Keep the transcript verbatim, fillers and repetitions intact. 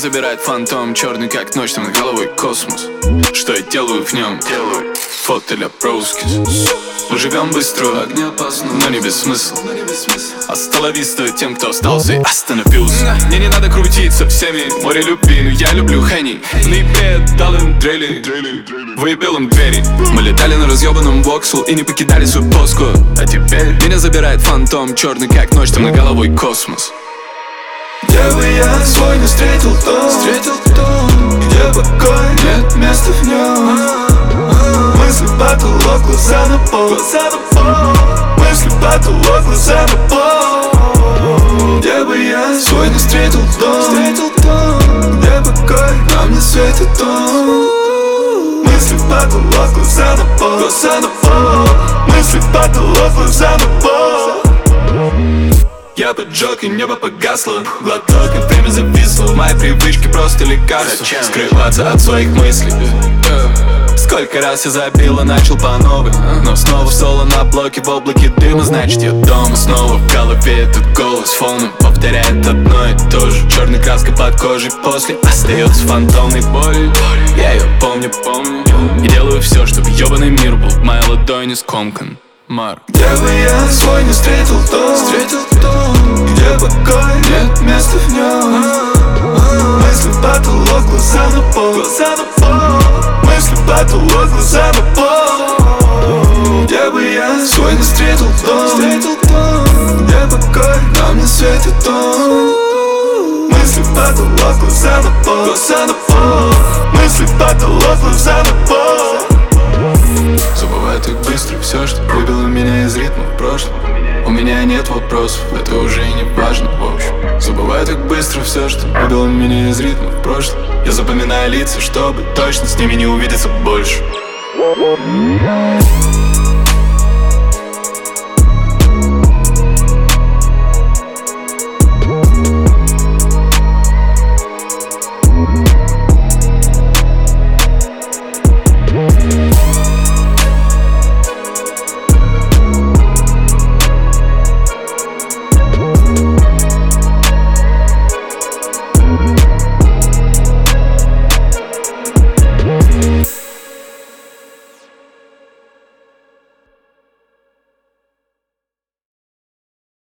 забирает фантом черный, как ночь, там над головой космос. Что я делаю в нем? Делаю фото для броускис. Мы живем быстро, но не без смысла. Асталависта тем, кто остался и остановился. Мне не надо крутиться всеми, море любви, но я люблю Хенни. В ноябре дал им дрели, выебил им двери. Мы летали на разъебанном Воксел и не покидали свою поску. А теперь меня забирает фантом черный, как ночь, там над головой космос. Где бы я свой не встретил дом, встретил дом, где покой, нет места в нем. Мысли потолок, глаза на пол, глаза на пол. Мысли потолок, глаза на пол. Где бы я свой не встретил дом, встретил дом, где покой, нам не светит дом. Мысли потолок, глаза на пол, глаза на пол. Мысли потолок, глаза на пол. Я поджег и небо погасло. Глоток и время зависло. Мои привычки просто лекарства. Скрываться от своих мыслей. Сколько раз я забил и начал по новой. Но снова соло на блоке в облаке дыма. Значит я дома. Снова в голове этот голос фоном повторяет одно и то же. Черной краской под кожей после остается фантомной боли. Я ее помню, помню. И делаю все, чтобы ебаный мир был в моей ладони скомкан. Марк. Где бы я свой не встретил дом, встретил дом, где покой, нет места в нем. Мысли потолок, глаза на пол, глаза на пол. Мысли потолок, глаза на пол. Где бы я свой не встретил дом, встретил дом, где покой, нам не светит дом. Мысли потолок, глаза на пол, глаза на пол. Мысли потолок, глаза на пол. Забываю так быстро все, что выбило меня из ритма в прошлом. У меня нет вопросов, это уже и не важно в общем. Забываю так быстро все, что выбило меня из ритма в прошлом. Я запоминаю лица, чтобы точно с ними не увидеться больше.